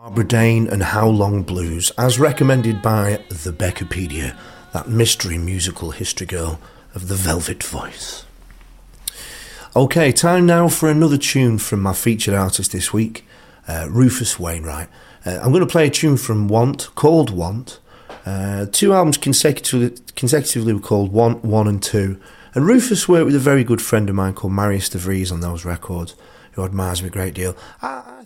Barbara Dane and How Long Blues, as recommended by the Beckerpedia, that mystery musical history girl of the Velvet Voice. Okay, time now for another tune from my featured artist this week, Rufus Wainwright. I'm going to play a tune from Want, called Want. Two albums consecutively were called Want 1 and 2. And Rufus worked with a very good friend of mine called Marius de Vries on those records, who admires me a great deal.